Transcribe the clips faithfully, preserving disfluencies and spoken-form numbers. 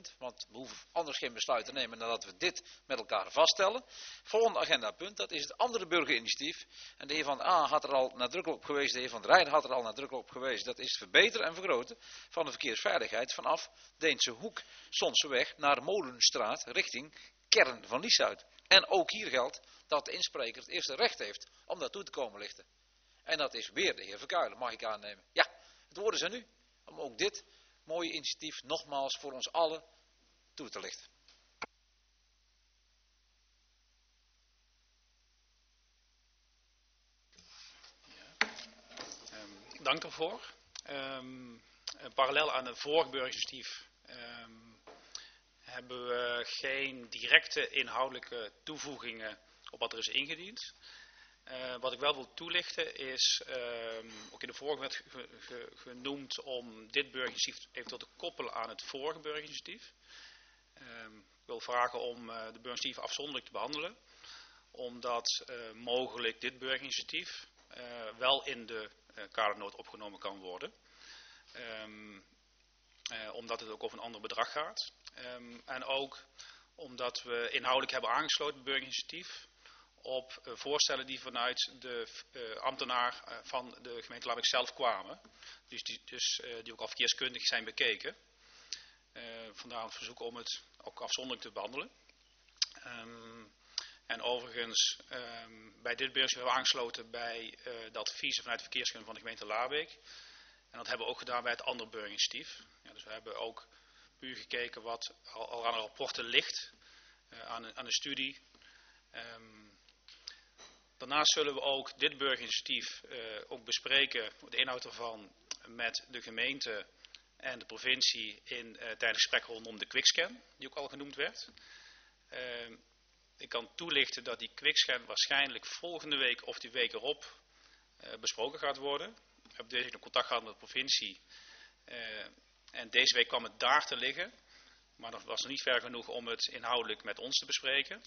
punt, want we hoeven anders geen besluit te nemen dan dat we dit met elkaar vaststellen. Volgende agendapunt, dat is het andere burgerinitiatief. En de heer Van A had er al nadrukkelijk op gewezen, de heer Van der Rijden had er al nadrukkelijk op gewezen. Dat is het verbeteren en vergroten van de verkeersveiligheid vanaf Deense Hoek, Sonseweg naar Molenstraat richting kern van Lieshout. En ook hier geldt dat de inspreker het eerste recht heeft om daartoe te komen lichten. En dat is weer de heer Verkuilen, mag ik aannemen. Ja, het woord is aan u om ook dit mooie initiatief nogmaals voor ons allen toe te lichten. Ja. Um, dank daarvoor. Um, parallel aan het vorige burgerinitiatief um, hebben we geen directe inhoudelijke toevoegingen op wat er is ingediend. Uh, wat ik wel wil toelichten is, um, ook in de vorige werd ge, ge, genoemd om dit burgerinitiatief eventueel te koppelen aan het vorige burgerinitiatief. Um, ik wil vragen om uh, de burgerinitiatief afzonderlijk te behandelen, omdat uh, mogelijk dit burgerinitiatief uh, wel in de uh, kadernoot opgenomen kan worden. Um, uh, omdat het ook over een ander bedrag gaat. Um, en ook omdat we inhoudelijk hebben aangesloten het burgerinitiatief op uh, voorstellen die vanuit de uh, ambtenaar uh, van de gemeente Laarbeek zelf kwamen. Dus die, dus, uh, die ook al verkeerskundig zijn bekeken. Uh, vandaar het verzoek om het ook afzonderlijk te behandelen. Um, en overigens, um, bij dit burgerinitiatief hebben we aangesloten bij uh, de adviezen vanuit de verkeerskunde van de gemeente Laarbeek. En dat hebben we ook gedaan bij het andere burgerinitiatief. Ja, dus we hebben ook puur gekeken wat al, al aan de rapporten ligt, uh, aan, een, aan een studie. Um, daarnaast zullen we ook dit burgerinitiatief uh, ook bespreken, de inhoud ervan, met de gemeente en de provincie in, uh, tijdens gesprek rondom de quickscan, die ook al genoemd werd. Uh, ik kan toelichten dat die quickscan waarschijnlijk volgende week of die week erop uh, besproken gaat worden. Ik heb deze week nog contact gehad met de provincie. Uh, en deze week kwam het daar te liggen. Maar dat was nog niet ver genoeg om het inhoudelijk met ons te bespreken.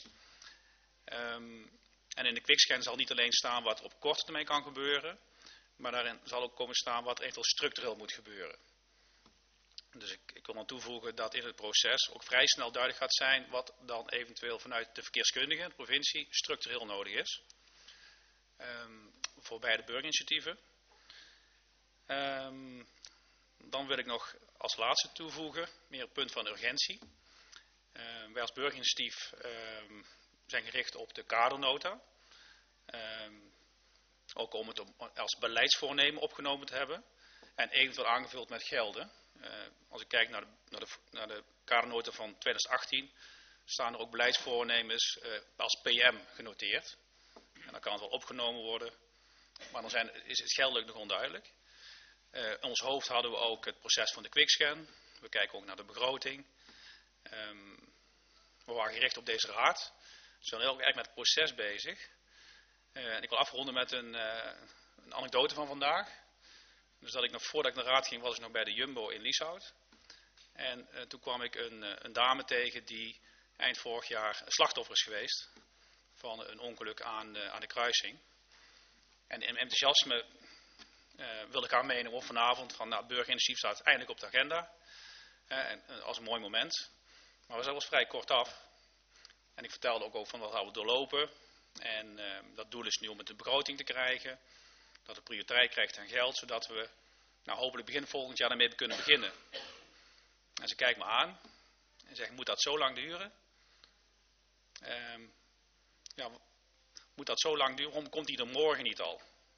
Um, en in de quickscan zal niet alleen staan wat er op korte termijn kan gebeuren. Maar daarin zal ook komen staan wat er eventueel structureel moet gebeuren. Dus ik, ik wil dan toevoegen dat in het proces ook vrij snel duidelijk gaat zijn wat dan eventueel vanuit de verkeerskundige, de provincie, structureel nodig is. Um, voor beide burgerinitiatieven. Um, dan wil ik nog als laatste toevoegen, meer het punt van urgentie. Uh, wij als burgerinitiatief uh, zijn gericht op de kadernota. Uh, ook om het als beleidsvoornemen opgenomen te hebben. En eventueel aangevuld met gelden. Uh, als ik kijk naar de, naar, de, naar de kadernota van twintig achttien, staan er ook beleidsvoornemens uh, als P M genoteerd. En dan kan het wel opgenomen worden. Maar dan zijn, is het geldelijk nog onduidelijk. Uh, in ons hoofd hadden we ook het proces van de quickscan. We kijken ook naar de begroting. Um, we waren gericht op deze raad. We zijn heel erg met het proces bezig. Uh, en ik wil afronden met een, uh, een anekdote van vandaag. Dus dat ik nog voordat ik naar de raad ging, was ik nog bij de Jumbo in Lieshout. En uh, toen kwam ik een, uh, een dame tegen die eind vorig jaar slachtoffer is geweest van een ongeluk aan, uh, aan de kruising. En in enthousiasme uh, wilde ik haar meenemen op vanavond van nou, het burgerinitiatief staat eindelijk op de agenda. Uh, en, uh, als een mooi moment. Maar we zijn wel vrij kort af. En ik vertelde ook, ook van wat gaan we doorlopen. En uh, dat doel is nu om het de begroting te krijgen. Dat het prioriteit krijgt aan geld. Zodat we nou, hopelijk begin volgend jaar daarmee kunnen beginnen. En ze kijkt me aan. En zegt, moet dat zo lang duren? Uh, ja, moet dat zo lang duren? Waarom komt die er morgen niet al?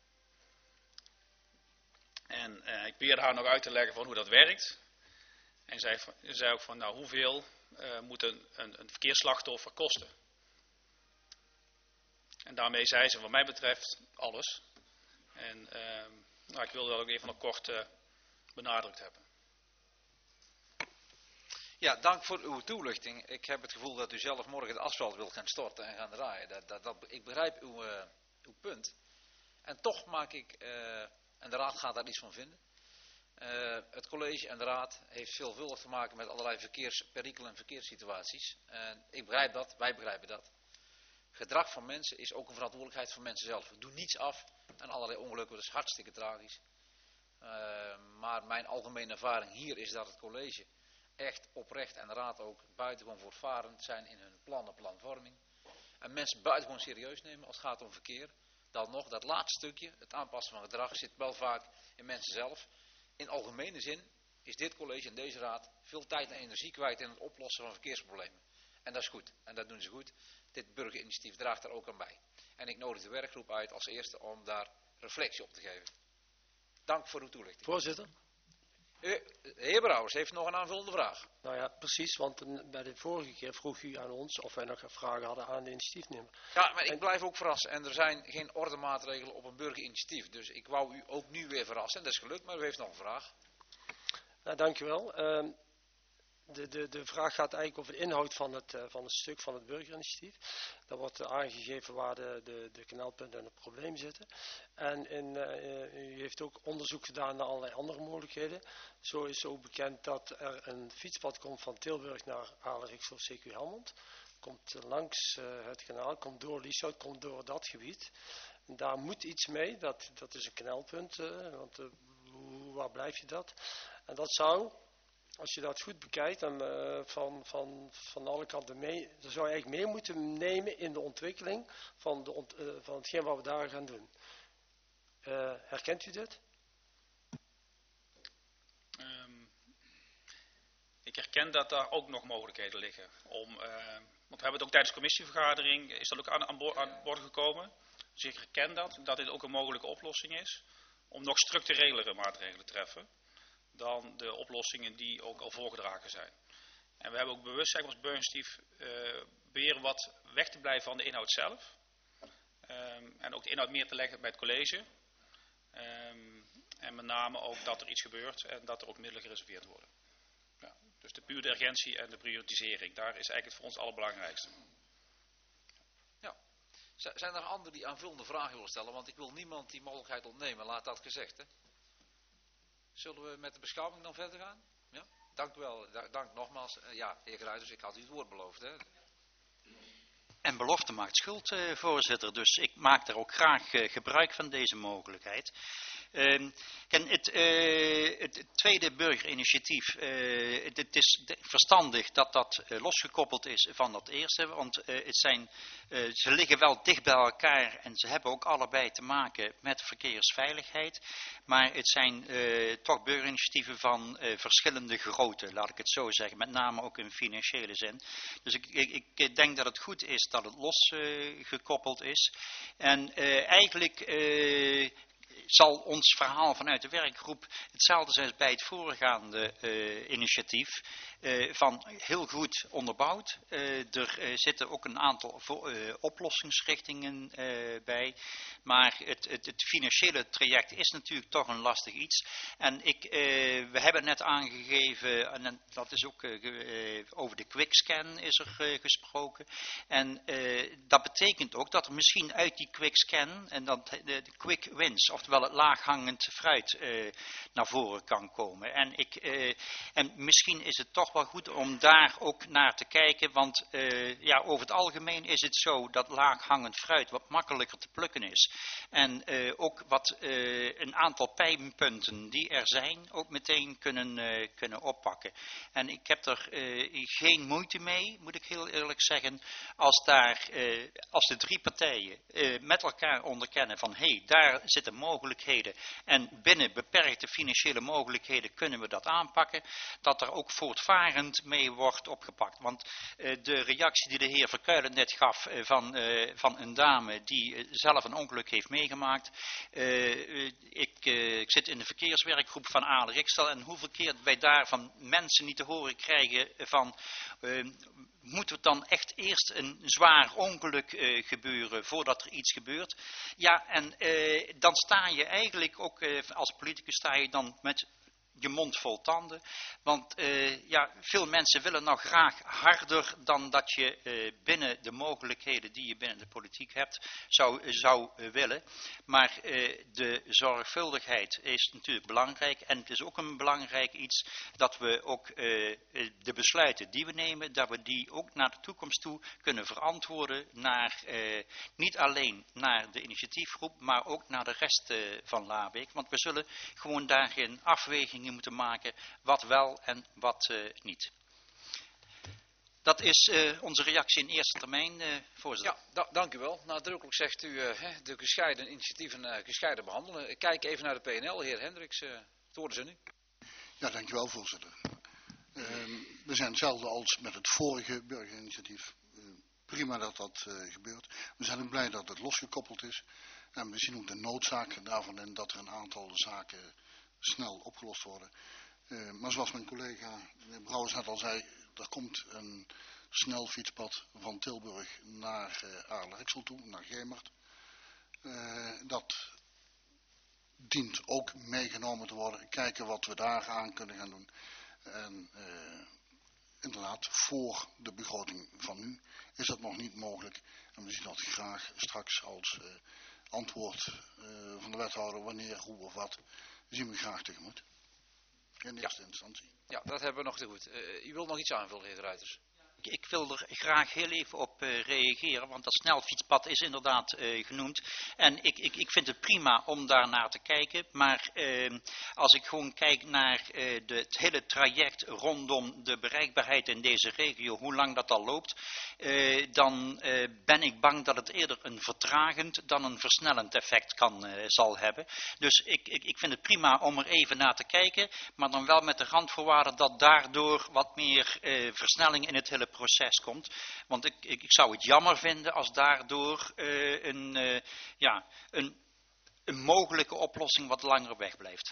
En uh, ik probeerde haar nog uit te leggen van hoe dat werkt. En zij zei ook van, nou, hoeveel uh, moet een, een, een verkeersslachtoffer kosten? En daarmee zei ze, wat mij betreft, alles. En uh, nou, ik wilde dat ook even nog kort uh, benadrukt hebben. Ja, dank voor uw toelichting. Ik heb het gevoel dat u zelf morgen het asfalt wilt gaan storten en gaan draaien. Dat, dat, dat, ik begrijp uw, uh, uw punt. En toch maak ik, uh, en de raad gaat daar iets van vinden. Uh, het college en de raad heeft veelvuldig te maken met allerlei verkeersperikelen en verkeerssituaties. En ik begrijp dat, wij begrijpen dat. Gedrag van mensen is ook een verantwoordelijkheid van mensen zelf. We doen niets af aan allerlei ongelukken, dat is hartstikke tragisch. Uh, maar mijn algemene ervaring hier is dat het college echt oprecht en de raad ook buitengewoon voortvarend zijn in hun plannen, planvorming. En mensen buitengewoon serieus nemen als het gaat om verkeer. Dan nog, dat laatste stukje, het aanpassen van gedrag, zit wel vaak in mensen zelf. In algemene zin is dit college en deze raad veel tijd en energie kwijt in het oplossen van verkeersproblemen. En dat is goed. En dat doen ze goed. Dit burgerinitiatief draagt daar ook aan bij. En ik nodig de werkgroep uit als eerste om daar reflectie op te geven. Dank voor uw toelichting. Voorzitter. De heer Brouwers heeft nog een aanvullende vraag. Nou ja, precies, want bij de vorige keer vroeg u aan ons of wij nog vragen hadden aan de initiatiefnemer. Ja, maar ik blijf ook verrassen. En er zijn geen ordemaatregelen op een burgerinitiatief. Dus ik wou u ook nu weer verrassen. Dat is gelukt, maar u heeft nog een vraag. Nou, dankjewel. Uh, de, de, de vraag gaat eigenlijk over de inhoud van het, uh, van het stuk van het burgerinitiatief. Daar wordt uh, aangegeven waar de, de, de knelpunten en het probleem zitten. En in, uh, u heeft ook onderzoek gedaan naar allerlei andere mogelijkheden. Zo is ook bekend dat er een fietspad komt van Tilburg naar Alerix of C Q Helmond. Komt langs uh, het kanaal, komt door Lieshout, komt door dat gebied. En daar moet iets mee, dat, dat is een knelpunt, uh, want uh, hoe, waar blijf je dat? En dat zou, als je dat goed bekijkt, en, uh, van, van, van alle kanten mee, dat zou je eigenlijk mee moeten nemen in de ontwikkeling van, de ont, uh, van hetgeen wat we daar gaan doen. Uh, herkent u dit? Um, ik herken dat daar ook nog mogelijkheden liggen. Om, uh, want we hebben het ook tijdens de commissievergadering, is dat ook aan, aan, boord, aan boord gekomen. Dus ik herken dat, dat dit ook een mogelijke oplossing is. Om nog structurelere maatregelen te treffen dan de oplossingen die ook al voorgedragen zijn. En we hebben ook bewust, zeg maar, als burgerinitiatief uh, proberen wat weg te blijven van de inhoud zelf. Um, en ook de inhoud meer te leggen bij het college. Um, en met name ook dat er iets gebeurt en dat er ook middelen gereserveerd worden. Ja, dus de puur de urgentie en de prioritisering, daar is eigenlijk het voor ons het allerbelangrijkste. Ja. Zijn er anderen die aanvullende vragen willen stellen? Want ik wil niemand die mogelijkheid ontnemen, laat dat gezegd. Hè? Zullen we met de beschouwing dan verder gaan? Ja? Dank u wel. Dank nogmaals. Uh, ja, heer Gruijters, ik had u het woord beloofd. Hè? En belofte maakt schuld, eh, voorzitter. Dus ik maak daar ook graag eh, gebruik van deze mogelijkheid. Uh, en het, uh, het tweede burgerinitiatief, uh, het, het is verstandig dat dat uh, losgekoppeld is van dat eerste, want uh, het zijn, uh, ze liggen wel dicht bij elkaar en ze hebben ook allebei te maken met verkeersveiligheid, maar het zijn uh, toch burgerinitiatieven van uh, verschillende grootte, laat ik het zo zeggen, met name ook in financiële zin. Dus ik, ik, ik denk dat het goed is dat het losgekoppeld uh, is en uh, eigenlijk Uh, zal ons verhaal vanuit de werkgroep hetzelfde zijn als bij het voorgaande uh, initiatief. Uh, van heel goed onderbouwd. Uh, er uh, zitten ook een aantal vo- uh, oplossingsrichtingen uh, bij. Maar het, het, het financiële traject is natuurlijk toch een lastig iets. En ik, uh, we hebben net aangegeven, en dat is ook uh, uh, over de quickscan is er uh, gesproken. En uh, dat betekent ook dat er misschien uit die quickscan en dat de, de quick wins, oftewel het laaghangend fruit uh, naar voren kan komen. En, ik, uh, en misschien is het toch wel goed om daar ook naar te kijken, want uh, ja, over het algemeen is het zo dat laaghangend fruit wat makkelijker te plukken is. En uh, ook wat uh, een aantal pijnpunten die er zijn, ook meteen kunnen, uh, kunnen oppakken. En ik heb er uh, geen moeite mee, moet ik heel eerlijk zeggen, als, daar, uh, als de drie partijen uh, met elkaar onderkennen van hé, hey, daar zitten mogelijkheden en binnen beperkte financiële mogelijkheden kunnen we dat aanpakken, dat er ook voortvarend mee wordt opgepakt. Want uh, de reactie die de heer Verkuilen net gaf uh, van, uh, van een dame die uh, zelf een ongeluk heeft meegemaakt. Uh, uh, ik, uh, ik zit in de verkeerswerkgroep van Alerixtel en hoeveel keer wij daar van mensen niet te horen krijgen van Uh, moet er dan echt eerst een zwaar ongeluk uh, gebeuren voordat er iets gebeurt? Ja, en uh, dan sta je eigenlijk ook uh, als politicus sta je dan met je mond vol tanden. Want uh, ja, veel mensen willen nou graag harder dan dat je uh, binnen de mogelijkheden die je binnen de politiek hebt zou, zou uh, willen. Maar uh, de zorgvuldigheid is natuurlijk belangrijk. En het is ook een belangrijk iets dat we ook uh, de besluiten die we nemen, dat we die ook naar de toekomst toe kunnen verantwoorden naar uh, niet alleen naar de initiatiefgroep, maar ook naar de rest uh, van Laarbeek. Want we zullen gewoon daarin afwegingen afwegingen moeten maken, wat wel en wat uh, niet. Dat is uh, onze reactie in eerste termijn, uh, voorzitter. Ja, da dank u wel. Nadrukkelijk zegt u uh, de gescheiden initiatieven uh, gescheiden behandelen. Ik kijk even naar de P N L, heer Hendricks, uh, het woord is aan u. Ja, dank u wel, voorzitter. Uh, we zijn hetzelfde als met het vorige burgerinitiatief. Uh, prima dat dat uh, gebeurt. We zijn ook blij dat het losgekoppeld is. En we zien ook de noodzaak daarvan in dat er een aantal zaken snel opgelost worden. Uh, maar zoals mijn collega Brouwers net al zei, er komt een snel fietspad van Tilburg naar uh, Aarle-Rixel toe, naar Gemert. Uh, dat dient ook meegenomen te worden. Kijken wat we daar aan kunnen gaan doen. En uh, inderdaad, voor de begroting van nu is dat nog niet mogelijk. En we zien dat graag straks als uh, antwoord uh, van de wethouder, wanneer, hoe of wat, zien we graag tegemoet. In eerste ja. instantie. Ja, dat hebben we nog te goed. Uh, u wilt nog iets aanvullen, heer de Ruiters? Ik wil er graag heel even op uh, reageren, want dat snelfietspad is inderdaad uh, genoemd. En ik, ik, ik vind het prima om daar naar te kijken, maar uh, als ik gewoon kijk naar uh, de, het hele traject rondom de bereikbaarheid in deze regio, hoe lang dat al loopt, uh, dan uh, ben ik bang dat het eerder een vertragend dan een versnellend effect kan, uh, zal hebben. Dus ik, ik, ik vind het prima om er even naar te kijken, maar dan wel met de randvoorwaarde dat daardoor wat meer uh, versnelling in het hele proces komt. Want ik, ik, ik zou het jammer vinden als daardoor uh, een, uh, ja, een, een mogelijke oplossing wat langer wegblijft.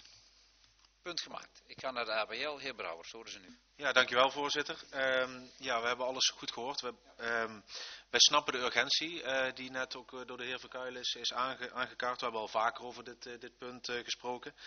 Punt gemaakt. Ik ga naar de A B L. Heer Brouwers, horen ze nu. Ja, dankjewel voorzitter. Um, ja, we hebben alles goed gehoord. We, um, wij snappen de urgentie uh, die net ook uh, door de heer Verkuilen is, is aange, aangekaart. We hebben al vaker over dit, uh, dit punt uh, gesproken.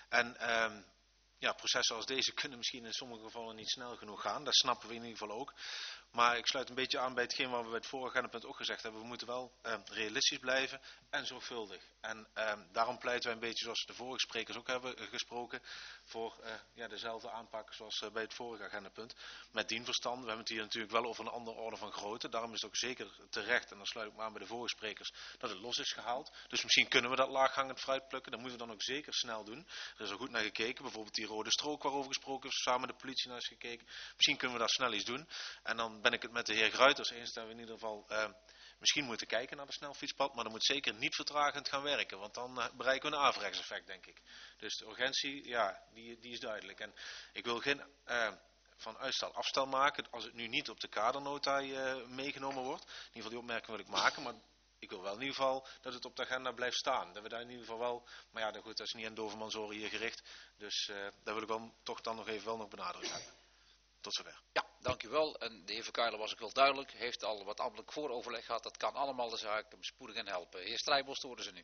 En um, ja, processen als deze kunnen misschien in sommige gevallen niet snel genoeg gaan. Dat snappen we in ieder geval ook. Maar ik sluit een beetje aan bij hetgeen wat we bij het vorige punt ook gezegd hebben. We moeten wel uh, realistisch blijven en zorgvuldig. En uh, daarom pleiten wij een beetje, zoals de vorige sprekers ook hebben uh, gesproken, voor uh, ja, dezelfde aanpak zoals uh, bij het vorige agendapunt. Met dien verstand, we hebben het hier natuurlijk wel over een andere orde van grootte. Daarom is het ook zeker terecht, en dan sluit ik me aan bij de vorige sprekers, dat het los is gehaald. Dus misschien kunnen we dat laaghangend fruit plukken. Dat moeten we dan ook zeker snel doen. Er is al goed naar gekeken. Bijvoorbeeld die rode strook waarover gesproken is, samen met de politie naar is gekeken. Misschien kunnen we daar snel iets doen. En dan ben ik het met de heer Gruiters eens dat we in ieder geval uh, misschien moeten kijken naar de snelfietspad, maar dat moet zeker niet vertragend gaan werken, want dan uh, bereiken we een averechts effect, denk ik. Dus de urgentie, ja, die, die is duidelijk. En ik wil geen uh, van uitstel afstel maken als het nu niet op de kadernota uh, meegenomen wordt. In ieder geval die opmerking wil ik maken, maar ik wil wel in ieder geval dat het op de agenda blijft staan. Dat we daar in ieder geval wel, maar ja, goed, dat is niet aan Dovermansoren hier gericht, dus uh, daar wil ik wel toch dan nog even wel nog benadrukt hebben. Tot zover. Ja, dank u wel. En de heer Verkuilen was ook wel duidelijk. Heeft al wat ambtelijk vooroverleg gehad. Dat kan allemaal, de zaak hem spoedig en helpen. Heer Strijbos, horen ze nu.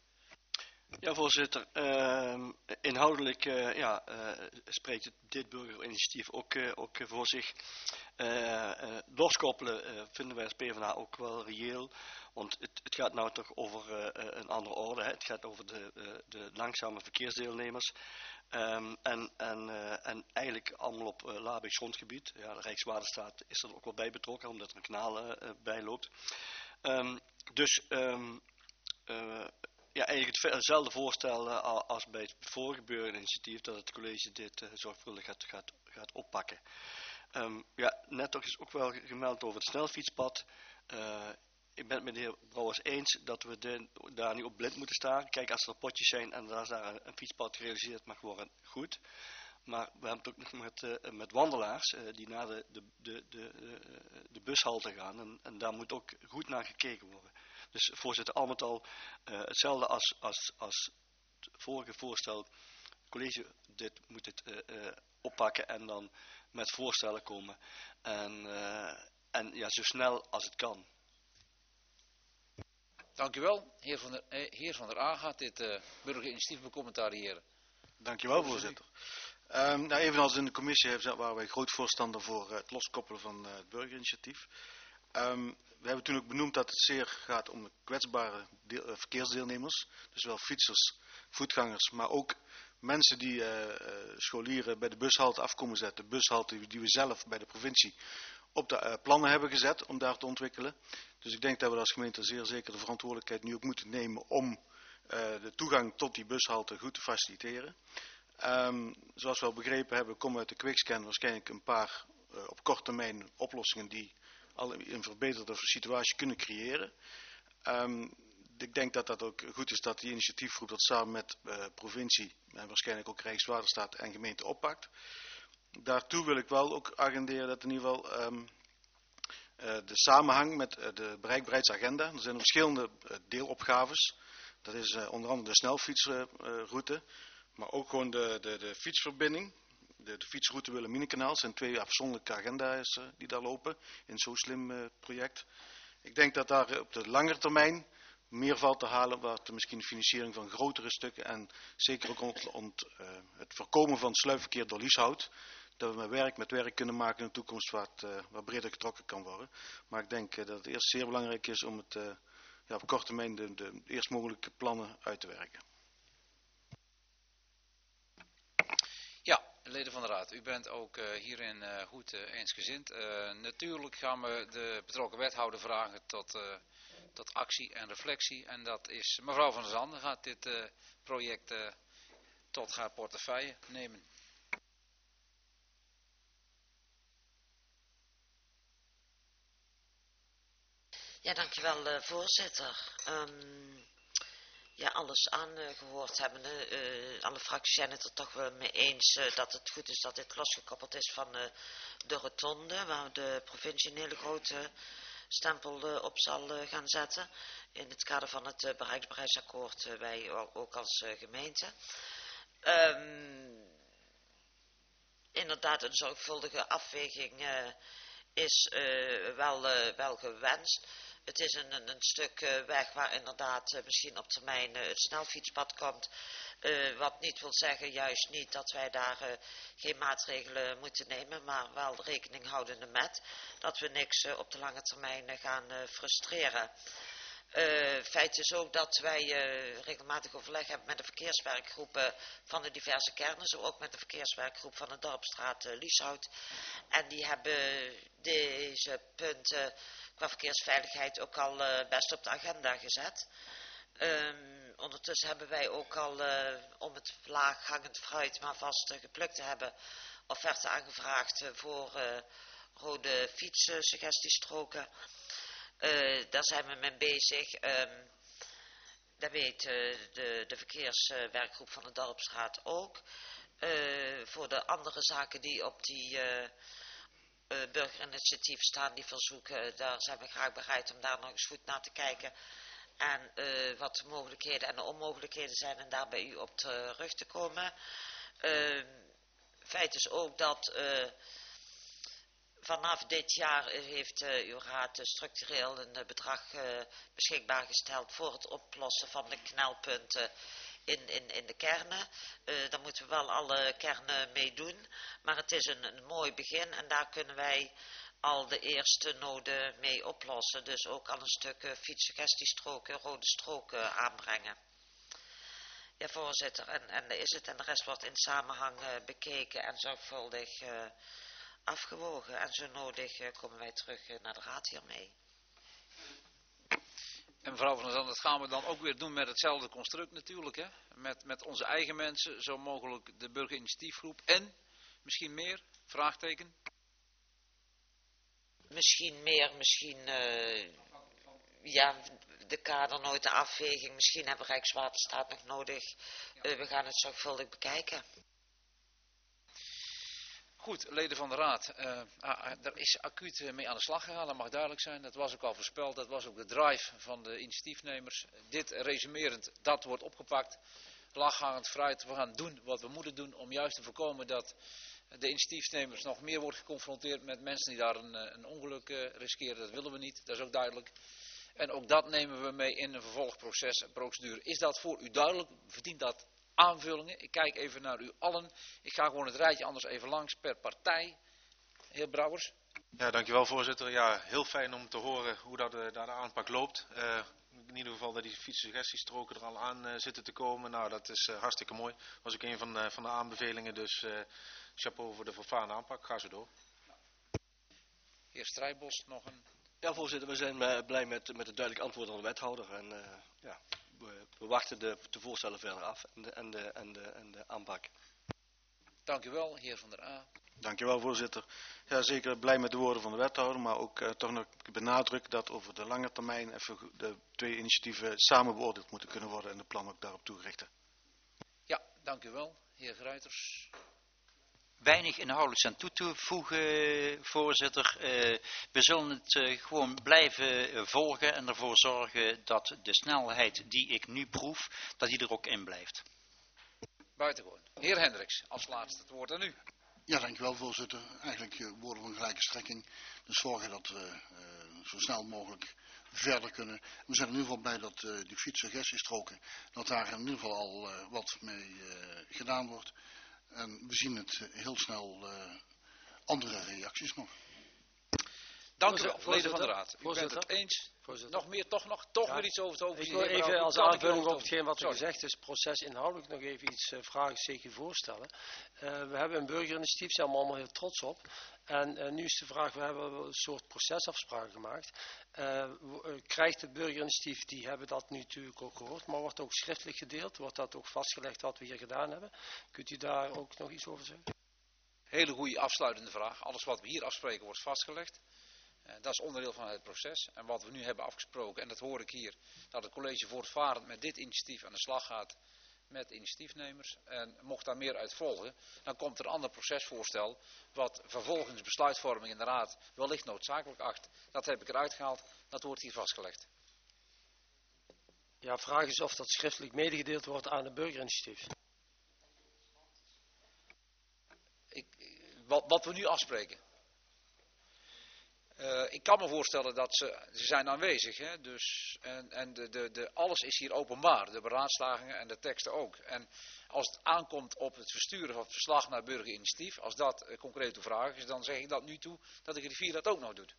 Ja, voorzitter. Uh, inhoudelijk uh, ja, uh, spreekt het, dit burgerinitiatief ook, uh, ook uh, voor zich. Uh, uh, loskoppelen uh, vinden wij als PvdA ook wel reëel. Want het, het gaat nou toch over uh, een andere orde. Hè. Het gaat over de, uh, de langzame verkeersdeelnemers. Um, en, en, uh, en eigenlijk allemaal op uh, Labigs grondgebied. Ja, de Rijkswaterstaat is er ook wel bij betrokken, omdat er een kanaal uh, bij loopt. Um, dus um, uh, ja, eigenlijk hetzelfde voorstel uh, als bij het vorige burgerinitiatief, dat het college dit uh, zorgvuldig gaat, gaat, gaat oppakken. Um, ja, net toch is ook wel gemeld over het snelfietspad. Uh, Ik ben het met de heer Brouwers eens dat we de, daar niet op blind moeten staan. Kijk, als er potjes zijn en als daar een, een fietspad gerealiseerd mag worden, goed. Maar we hebben het ook nog met, uh, met wandelaars uh, die naar de, de, de, de, de bushalte gaan. En, en daar moet ook goed naar gekeken worden. Dus voorzitter, al met al uh, hetzelfde als, als, als het vorige voorstel. Het college dit, moet het uh, uh, oppakken en dan met voorstellen komen. En, uh, en ja, zo snel als het kan. Dank u wel. Heer van der, eh, heer van der A gaat dit uh, burgerinitiatief becommentariëren. Dank u wel, voorzitter. Um, nou, evenals in de commissie waren wij groot voorstander voor uh, het loskoppelen van uh, het burgerinitiatief. Um, we hebben toen ook benoemd dat het zeer gaat om kwetsbare deel, uh, verkeersdeelnemers. Dus wel fietsers, voetgangers, maar ook mensen die uh, uh, scholieren bij de bushalte afkomen zetten. Bushalte die we zelf bij de provincie op de uh, plannen hebben gezet om daar te ontwikkelen. Dus ik denk dat we als gemeente zeer zeker de verantwoordelijkheid nu ook moeten nemen om uh, de toegang tot die bushalte goed te faciliteren. Um, zoals we al begrepen hebben, komen uit de quickscan waarschijnlijk een paar uh, op korte termijn oplossingen die al een verbeterde situatie kunnen creëren. Um, ik denk dat dat ook goed is dat die initiatiefgroep dat samen met uh, provincie en waarschijnlijk ook Rijkswaterstaat en gemeente oppakt. Daartoe wil ik wel ook agenderen dat in ieder geval um, uh, de samenhang met uh, de bereikbaarheidsagenda. Er zijn verschillende uh, deelopgaves. Dat is uh, onder andere de snelfietsroute, uh, maar ook gewoon de, de, de fietsverbinding. De, de fietsroute Wilhelminakanaal. Het zijn twee afzonderlijke agenda's uh, die daar lopen in zo'n slim uh, project. Ik denk dat daar uh, op de langere termijn meer valt te halen, wat misschien de financiering van grotere stukken en zeker ook ont, ont, uh, het voorkomen van sluipverkeer door Lieshout, dat we met werk met werk kunnen maken in de toekomst wat, uh, wat breder getrokken kan worden. Maar ik denk uh, dat het eerst zeer belangrijk is om het, uh, ja, op korte termijn de, de eerst mogelijke plannen uit te werken. Ja, leden van de Raad, u bent ook uh, hierin uh, goed uh, eensgezind. Uh, natuurlijk gaan we de betrokken wethouder vragen tot, uh, tot actie en reflectie. En dat is mevrouw Van der Zanden gaat dit uh, project uh, tot haar portefeuille nemen. Ja, dankjewel uh, voorzitter. Um, ja, alles aangehoord uh, hebben. Uh, alle fracties zijn het er toch wel mee eens uh, dat het goed is dat dit losgekoppeld is van uh, de rotonde, waar de provincie een hele grote stempel uh, op zal uh, gaan zetten. In het kader van het uh, bereikbaarheidsakkoord, uh, wij ook als uh, gemeente. Um, inderdaad, een zorgvuldige afweging uh, is uh, wel, uh, wel gewenst. Het is een, een, een stuk uh, weg waar inderdaad uh, misschien op termijn uh, het snelfietspad komt. Uh, wat niet wil zeggen, juist niet dat wij daar uh, geen maatregelen moeten nemen, maar wel rekening houdende met dat we niks uh, op de lange termijn uh, gaan uh, frustreren. Uh, feit is ook dat wij uh, regelmatig overleg hebben met de verkeerswerkgroepen van de diverse kernen, zo ook met de verkeerswerkgroep van de Dorpsstraat uh, Lieshout. En die hebben deze punten qua verkeersveiligheid ook al uh, best op de agenda gezet. Um, ondertussen hebben wij ook al, uh, om het laaghangend fruit maar vast uh, geplukt te hebben, offerte aangevraagd uh, voor uh, rode fietssuggestiestroken. Uh, daar zijn we mee bezig. Um, dat weet uh, de, de verkeerswerkgroep van de Dorpsstraat ook. Uh, voor de andere zaken die op die uh, uh, burgerinitiatief staan, die verzoeken, daar zijn we graag bereid om daar nog eens goed naar te kijken. En uh, wat de mogelijkheden en de onmogelijkheden zijn en daar bij u op terug te komen. Uh, feit is ook dat uh, vanaf dit jaar heeft uh, uw raad uh, structureel een uh, bedrag uh, beschikbaar gesteld voor het oplossen van de knelpunten in, in, in de kernen. Uh, daar moeten we wel alle kernen mee doen, maar het is een, een mooi begin en daar kunnen wij al de eerste noden mee oplossen. Dus ook al een stuk uh, fietssuggestiestroken, rode stroken aanbrengen. Ja, voorzitter, en, en is het en de rest wordt in samenhang uh, bekeken en zorgvuldig uh, afgewogen. En zo nodig uh, komen wij terug uh, naar de raad hiermee. En mevrouw Van der Zanden, dat gaan we dan ook weer doen met hetzelfde construct natuurlijk. Hè? Met, met onze eigen mensen, zo mogelijk de burgerinitiatiefgroep en misschien meer? Vraagteken? Misschien meer, misschien uh, ja, de kader nooit de afweging. Misschien hebben Rijkswaterstaat nog nodig. Uh, we gaan het zorgvuldig bekijken. Goed, leden van de Raad. Uh, uh, er is acuut uh, mee aan de slag gegaan, dat mag duidelijk zijn. Dat was ook al voorspeld, dat was ook de drive van de initiatiefnemers. Dit resumerend, dat wordt opgepakt. Laaghangend fruit, we gaan doen wat we moeten doen om juist te voorkomen dat de initiatiefnemers nog meer worden geconfronteerd met mensen die daar een, een ongeluk uh, riskeren. Dat willen we niet, dat is ook duidelijk. En ook dat nemen we mee in een vervolgproces en procedure. Is dat voor u duidelijk? Verdient dat aanvullingen? Ik kijk even naar u allen. Ik ga gewoon het rijtje anders even langs per partij. Heer Brouwers. Ja, dankjewel voorzitter. Ja, heel fijn om te horen hoe dat, uh, daar de aanpak loopt. Uh, in ieder geval dat die fietssuggestiestroken er al aan uh, zitten te komen. Nou, dat is uh, hartstikke mooi. Dat was ook een van, uh, van de aanbevelingen. Dus uh, chapeau voor de vervane aanpak. Ga zo door. Heer Strijbos, nog een... Ja, voorzitter, we zijn uh, blij met, met het duidelijk antwoord van de wethouder. En uh, ja, we, we wachten de, de voorstellen verder af en de, en de, en de, en de aanpak. Dank u wel, heer Van der A. Dankjewel, voorzitter. Ja, zeker blij met de woorden van de wethouder, maar ook uh, toch nog benadrukt dat over de lange termijn even de twee initiatieven samen beoordeeld moeten kunnen worden en de plan ook daarop toerichten. Ja, dank u wel, heer Gruiters. Weinig inhoudelijks aan toe te voegen, voorzitter. Uh, we zullen het uh, gewoon blijven volgen en ervoor zorgen dat de snelheid die ik nu proef, dat die er ook in blijft. Buitengewoon. Heer Hendricks, als laatste het woord aan u. Ja, dankjewel voorzitter. Eigenlijk uh, woorden van gelijke strekking. Dus zorgen dat we uh, zo snel mogelijk verder kunnen. We zijn in ieder geval blij dat uh, die fietssuggestiestroken, dat daar in ieder geval al uh, wat mee uh, gedaan wordt. En we zien het uh, heel snel uh, andere reacties nog. Dank u wel, leden van de Raad. U bent het eens? Voorzitter. Nog meer, toch nog, toch ja. weer iets over het over. Ik wil even als aanvulling op hetgeen wat u gezegd is, proces inhoudelijk nog even iets uh, vragen, zeker voorstellen. Uh, we hebben een burgerinitiatief, zijn we allemaal heel trots op. En uh, nu is de vraag, we hebben een soort procesafspraak gemaakt. Uh, uh, krijgt het burgerinitiatief, die hebben dat nu natuurlijk ook gehoord, maar wordt ook schriftelijk gedeeld? Wordt dat ook vastgelegd wat we hier gedaan hebben? Kunt u daar ook nog iets over zeggen? Hele goede afsluitende vraag. Alles wat we hier afspreken wordt vastgelegd. Uh, dat is onderdeel van het proces. En wat we nu hebben afgesproken, en dat hoor ik hier, dat het college voortvarend met dit initiatief aan de slag gaat met initiatiefnemers. En mocht daar meer uit volgen, dan komt er een ander procesvoorstel, wat vervolgens besluitvorming in de Raad wellicht noodzakelijk acht. Dat heb ik eruit gehaald, dat wordt hier vastgelegd. Ja, vraag is of dat schriftelijk medegedeeld wordt aan de burgerinitiatief. Ik, wat, wat we nu afspreken. Uh, ik kan me voorstellen dat ze, ze zijn aanwezig, hè? Dus, en, en de, de, de, alles is hier openbaar, de beraadslagingen en de teksten ook. En als het aankomt op het versturen van het verslag naar burgerinitiatief, als dat uh, concrete vraag is, dan zeg ik dat nu toe dat de griffier dat ook nog doet.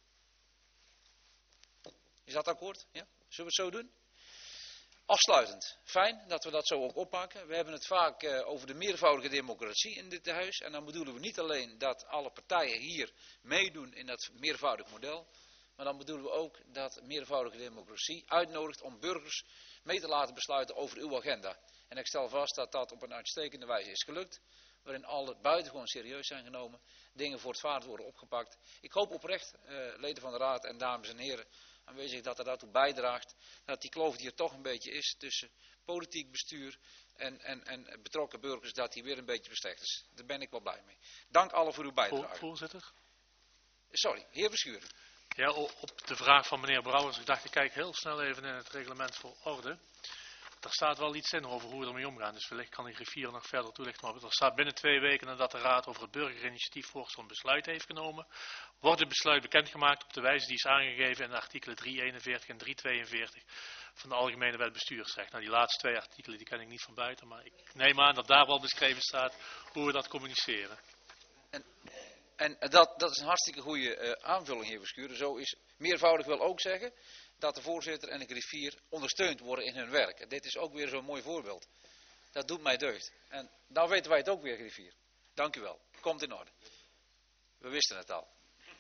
Is dat akkoord? Ja? Zullen we het zo doen? Afsluitend, fijn dat we dat zo ook oppakken. We hebben het vaak uh, over de meervoudige democratie in dit huis. En dan bedoelen we niet alleen dat alle partijen hier meedoen in dat meervoudig model. Maar dan bedoelen we ook dat meervoudige democratie uitnodigt om burgers mee te laten besluiten over uw agenda. En ik stel vast dat dat op een uitstekende wijze is gelukt. Waarin alle buitengewoon serieus zijn genomen. Dingen voortvarend worden opgepakt. Ik hoop oprecht, uh, leden van de Raad en dames en heren, aanwezig dat er daartoe bijdraagt dat die kloof die er toch een beetje is tussen politiek bestuur en, en, en betrokken burgers, dat die weer een beetje beslecht is. Daar ben ik wel blij mee. Dank allen voor uw bijdrage. Voorzitter. Sorry, heer Verschuren. Ja, op de vraag van meneer Brouwers, ik dacht ik kijk heel snel even in het reglement voor orde. Daar staat wel iets in over hoe we ermee omgaan, dus wellicht kan de griffier nog verder toelichten. Maar er staat binnen twee weken nadat de Raad over het burgerinitiatiefvoorstel een besluit heeft genomen, wordt het besluit bekendgemaakt op de wijze die is aangegeven in de artikelen driehonderdeenenveertig en driehonderdtweeënveertig van de Algemene Wet Bestuursrecht. Nou, die laatste twee artikelen die ken ik niet van buiten, maar ik neem aan dat daar wel beschreven staat hoe we dat communiceren. En, en dat, dat is een hartstikke goede uh, aanvulling, heer Verschuren. Zo is meervoudig wil ook zeggen dat de voorzitter en de griffier ondersteund worden in hun werk. En dit is ook weer zo'n mooi voorbeeld. Dat doet mij deugd. En nou weten wij het ook weer, griffier. Dank u wel. Komt in orde. We wisten het al.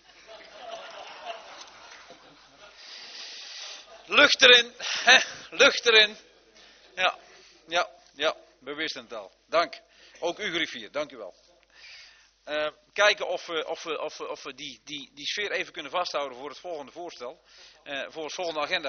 Lucht erin. Hè? Lucht erin. Ja, ja, ja. We wisten het al. Dank. Ook u, griffier. Dank u wel. Uh, kijken of we, of we, of we, of we die, die, die sfeer even kunnen vasthouden voor het volgende voorstel. Uh, voor het volgende agenda.